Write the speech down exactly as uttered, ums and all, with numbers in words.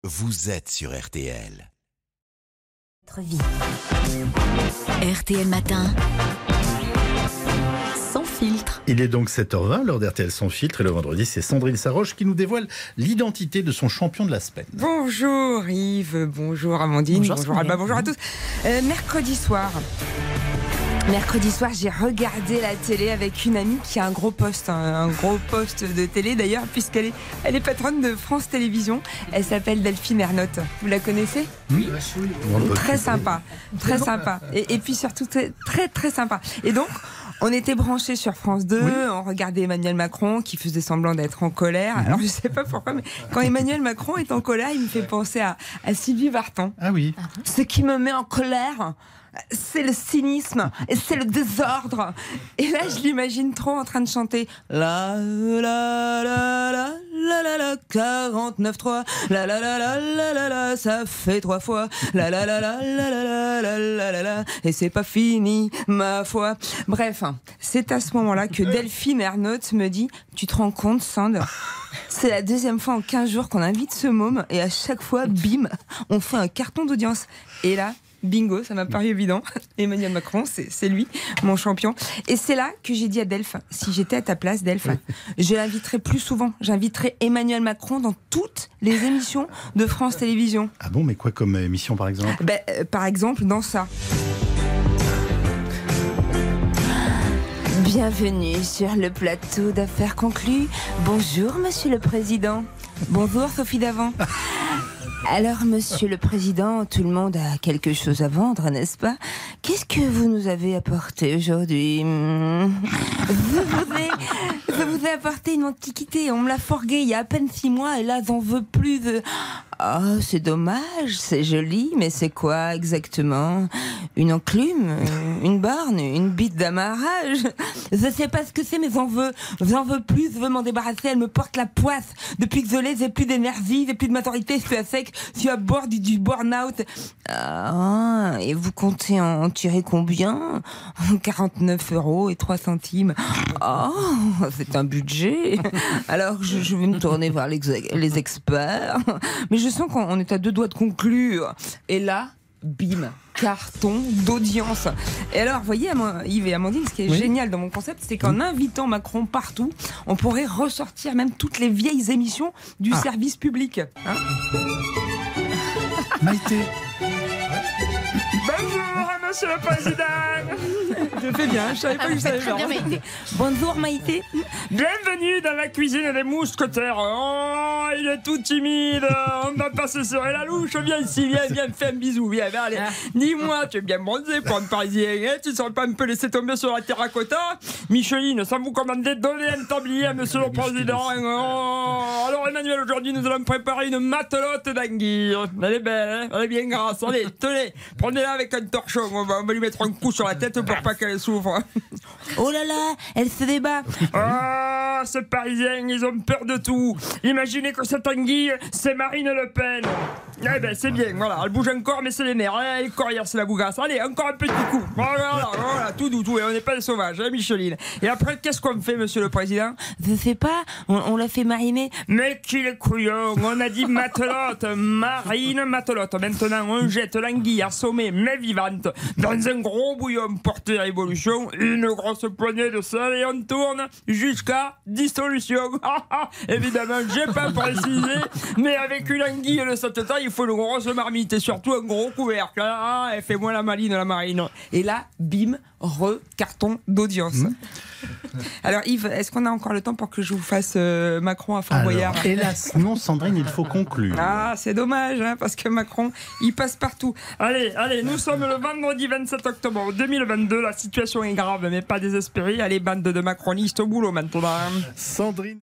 vous êtes sur R T L. Vie. R T L Matin. Sans filtre. Il est donc sept heures vingt, l'heure d'R T L Sans filtre, et le vendredi, c'est Sandrine Saroche qui nous dévoile l'identité de son champion de la semaine. Bonjour Yves, bonjour Amandine, bonjour, bonjour Alba, bonjour à tous. Euh, mercredi soir, mercredi soir, j'ai regardé la télé avec une amie qui a un gros poste, un, un gros poste de télé d'ailleurs, puisqu'elle est, elle est patronne de France Télévisions. Elle s'appelle Delphine Ernotte. Vous la connaissez ? Oui. Très sympa, très sympa. Et, et puis surtout très, très très sympa. Et donc, on était branchés sur France deux, oui. On regardait Emmanuel Macron qui faisait semblant d'être en colère. Mmh. Alors je sais pas pourquoi, mais quand Emmanuel Macron est en colère, il me fait penser à, à Sylvie Vartan. Ah oui. Ce qui me met en colère, c'est le cynisme et c'est le désordre. Et là, je l'imagine trop en train de chanter la la la la la la la quarante-neuf trois la la la la la la la ça fait trois fois la la la la la la la la la la et c'est pas fini ma foi. Bref, c'est à ce moment-là que Delphine Ernotte me dit: tu te rends compte, Sand, c'est la deuxième fois en quinze jours qu'on invite ce môme et à chaque fois, bim, on fait un carton d'audience. Et là, bingo, ça m'a paru évident. Emmanuel Macron, c'est, c'est lui, mon champion. Et c'est là que j'ai dit à Delph, si j'étais à ta place, Delph, je l'inviterais plus souvent. J'inviterais Emmanuel Macron dans toutes les émissions de France Télévisions. Ah bon, mais quoi comme émission par exemple ? ben, euh, Par exemple, dans ça. Bienvenue sur le plateau d'Affaires conclues. Bonjour, Monsieur le Président. Bonjour, Sophie Davant. Alors, Monsieur le Président, tout le monde a quelque chose à vendre, n'est-ce pas ? Qu'est-ce que vous nous avez apporté aujourd'hui ? Vous vous ai, je vous ai apporté une antiquité. On me l'a forguée il y a à peine six mois et là, j'en veux plus de... Oh, c'est dommage, c'est joli, mais c'est quoi exactement ? Une enclume ? Une borne ? Une bite d'amarrage ? Je sais pas ce que c'est, mais j'en veux. J'en veux plus, je veux m'en débarrasser. Elle me porte la poisse. Depuis que je l'ai, j'ai plus d'énergie, j'ai plus de maturité, je suis à sec, je suis à bord du, du burn-out. Ah, et vous comptez en tirer combien ? quarante-neuf euros et trois centimes. Oh, c'est un budget. Alors, je, je vais me tourner vers les, les experts. Mais je Je sens qu'on est à deux doigts de conclure. Et là, bim, carton d'audience. Et alors, vous voyez, Yves et Amandine, ce qui est oui. génial dans mon concept, c'est qu'en invitant Macron partout, on pourrait ressortir même toutes les vieilles émissions du ah. service public. Hein Maïté. Bonjour, Monsieur le Président. Je fais bien, je savais pas ah, que je savais faire. Maïté. Bonjour, Maïté. Bienvenue dans la cuisine des mousquetaires. Oh, il est tout timide. On va pas se serrer la louche. Viens ici, viens, viens, fais un bisou. Viens, viens, allez. Ah. Dis-moi, tu es bien bronzé pour un Parisien. Hein, tu ne serais pas un peu laissé tomber sur la terracotta ? Micheline, sans vous commander, donnez un tablier à Monsieur le Président. Oh. Alors, Emmanuel, aujourd'hui, nous allons préparer une matelote d'anguille. Elle est belle, hein, elle est bien grasse. Allez, tenez, prenez-la avec un torchon. On va, on va lui mettre un coup sur la tête pour pas qu'elle souffre. Oh là là, elle se débat. Ah, ces Parisiens, ils ont peur de tout. Imaginez que cette anguille, c'est Marine Le Pen. Eh ben, c'est bien, voilà, elle bouge encore, mais c'est les nerfs. Elle est coriace, c'est la bougasse. Allez, encore un petit coup. Voilà, voilà, tout doux, tout. Et on n'est pas des sauvages, hein, Micheline. Et après, qu'est-ce qu'on fait, Monsieur le Président ? Je sais pas, on, on l'a fait mariner. Mais qu'il est couillon, on a dit matelote, Marine matelote. Maintenant, on jette l'anguille assommée, mais vivante, dans un gros bouillon porté à ébullition, une grosse poignée de sel et on tourne jusqu'à dissolution. Évidemment, j'ai pas précisé, mais avec une anguille de cette taille, il faut une grosse marmite et surtout un gros couvercle. Ah, et fais-moi la maline, la marine. Et là, bim, re-carton d'audience. Mmh. Alors Yves, est-ce qu'on a encore le temps pour que je vous fasse euh, Macron à Fort Boyard ? Hélas, non Sandrine, il faut conclure. Ah, c'est dommage, hein, parce que Macron, il passe partout. Allez, allez, nous sommes le vendredi vingt-sept octobre deux mille vingt-deux, la situation est grave, mais pas désespérée. Allez, bande de macronistes, au boulot maintenant. Sandrine.